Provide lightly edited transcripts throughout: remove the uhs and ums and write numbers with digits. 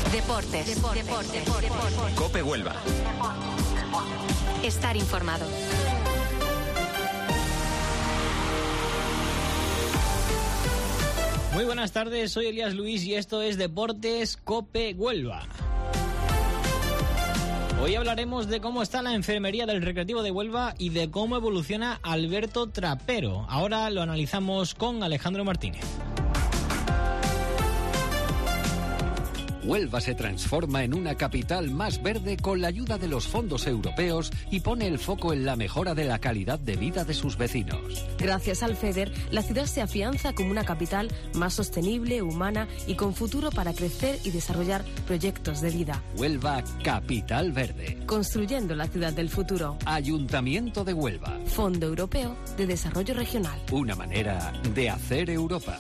Deportes. COPE Huelva. Estar informado. Muy buenas tardes, soy Elías Luis y esto es Deportes COPE Huelva. Hoy hablaremos de cómo está la enfermería del Recreativo de Huelva y de cómo evoluciona Alberto Trapero. Ahora lo analizamos con Alejandro Martínez. Huelva se transforma en una capital más verde con la ayuda de los fondos europeos y pone el foco en la mejora de la calidad de vida de sus vecinos. Gracias al FEDER, la ciudad se afianza como una capital más sostenible, humana y con futuro para crecer y desarrollar proyectos de vida. Huelva, capital verde. Construyendo la ciudad del futuro. Ayuntamiento de Huelva. Fondo Europeo de Desarrollo Regional. Una manera de hacer Europa.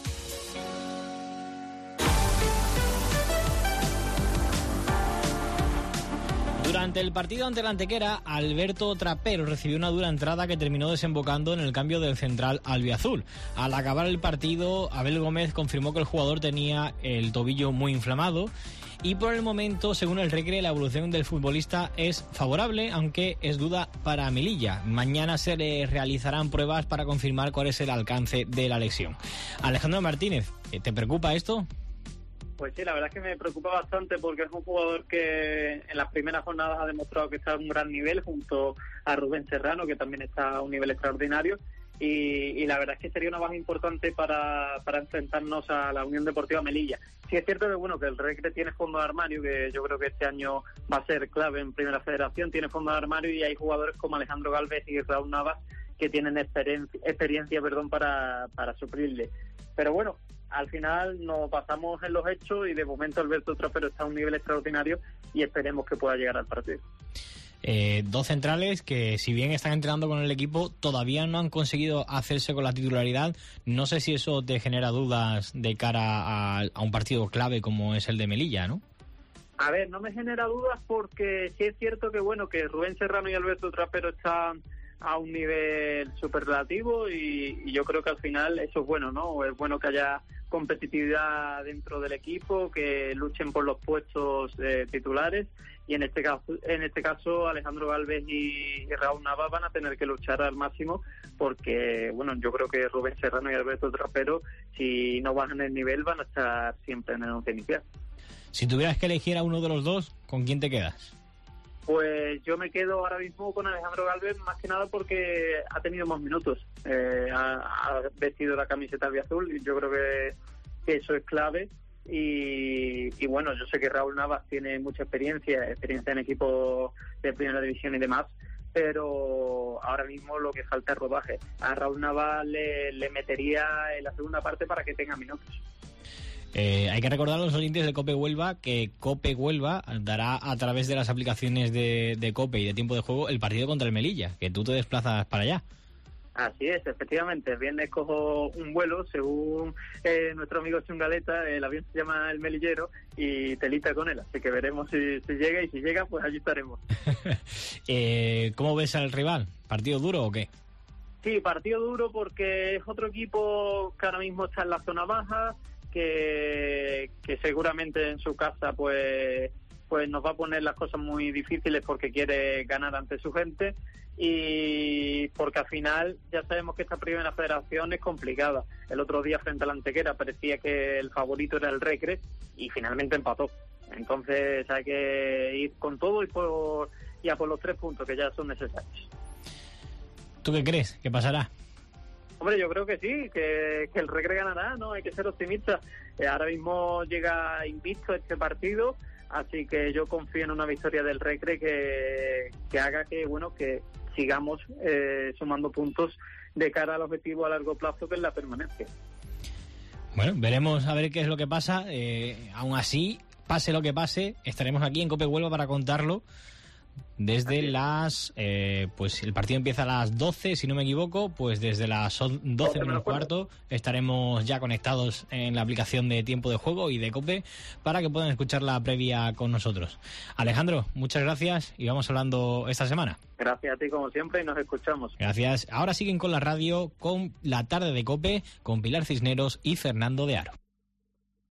Durante el partido ante la Antequera, Alberto Trapero recibió una dura entrada que terminó desembocando en el cambio del central albiazul. Al acabar el partido, Abel Gómez confirmó que el jugador tenía el tobillo muy inflamado y por el momento, según el Recre, la evolución del futbolista es favorable, aunque es duda para Melilla. Mañana se le realizarán pruebas para confirmar cuál es el alcance de la lesión. Alejandro Martínez, ¿te preocupa esto? Pues sí, la verdad es que me preocupa bastante porque es un jugador que en las primeras jornadas ha demostrado que está a un gran nivel junto a Rubén Serrano, que también está a un nivel extraordinario, y la verdad es que sería una baja importante para enfrentarnos a la Unión Deportiva Melilla. Sí es cierto que el Recre tiene fondo de armario, que yo creo que este año va a ser clave en Primera Federación, tiene fondo de armario y hay jugadores como Alejandro Galvez y Raúl Navas que tienen experiencia para suplirle. Pero bueno, al final nos basamos en los hechos y de momento Alberto Trapero está a un nivel extraordinario y esperemos que pueda llegar al partido. Dos centrales que, si bien están entrenando con el equipo, todavía no han conseguido hacerse con la titularidad. No sé si eso te genera dudas de cara a un partido clave como es el de Melilla, ¿no? A ver, no me genera dudas porque sí es cierto que Rubén Serrano y Alberto Trapero están a un nivel superlativo y yo creo que al final eso es bueno, ¿no? Es bueno que haya competitividad dentro del equipo, que luchen por los puestos titulares y en este caso Alejandro Galvez y Raúl Navas van a tener que luchar al máximo porque, yo creo que Rubén Serrano y Alberto Trapero, si no bajan el nivel, van a estar siempre en el once inicial. Si tuvieras que elegir a uno de los dos, ¿con quién te quedas? Pues yo me quedo ahora mismo con Alejandro Galvez, más que nada porque ha tenido más minutos, ha vestido la camiseta albiazul y yo creo que eso es clave y yo sé que Raúl Navas tiene mucha experiencia en equipos de primera división y demás, pero ahora mismo lo que falta es rodaje. A Raúl Navas le metería en la segunda parte para que tenga minutos. Hay que recordar a los oyentes de COPE Huelva que COPE Huelva dará a través de las aplicaciones de COPE y de tiempo de juego el partido contra el Melilla, que tú te desplazas para allá. Así es, efectivamente. El viernes cojo un vuelo, según nuestro amigo Chungaleta, el avión se llama El Melillero y telita con él, así que veremos si llega y si llega, pues allí estaremos. ¿Cómo ves al rival? ¿Partido duro o qué? Sí, partido duro porque es otro equipo que ahora mismo está en la zona baja, que seguramente en su casa pues nos va a poner las cosas muy difíciles porque quiere ganar ante su gente y porque al final ya sabemos que esta primera federación es complicada. El otro día frente a la Antequera parecía que el favorito era el Recre y finalmente empató. Entonces hay que ir con todo y a por los 3 puntos que ya son necesarios. ¿Tú qué crees? ¿Qué pasará? Hombre, yo creo que sí, que el Recre ganará, ¿no? Hay que ser optimista. Ahora mismo llega invicto este partido, así que yo confío en una victoria del Recre que haga que sigamos sumando puntos de cara al objetivo a largo plazo, que es la permanencia. Bueno, veremos a ver qué es lo que pasa. Aún así, pase lo que pase, estaremos aquí en COPE Huelva para contarlo. Desde las pues el partido empieza a las 12, si no me equivoco, pues desde las 12 menos cuarto estaremos ya conectados en la aplicación de tiempo de juego y de COPE para que puedan escuchar la previa con nosotros. Alejandro, muchas gracias y vamos hablando esta semana. Gracias a ti como siempre y nos escuchamos. Gracias. Ahora siguen con la radio, con la tarde de COPE, con Pilar Cisneros y Fernando de Aro.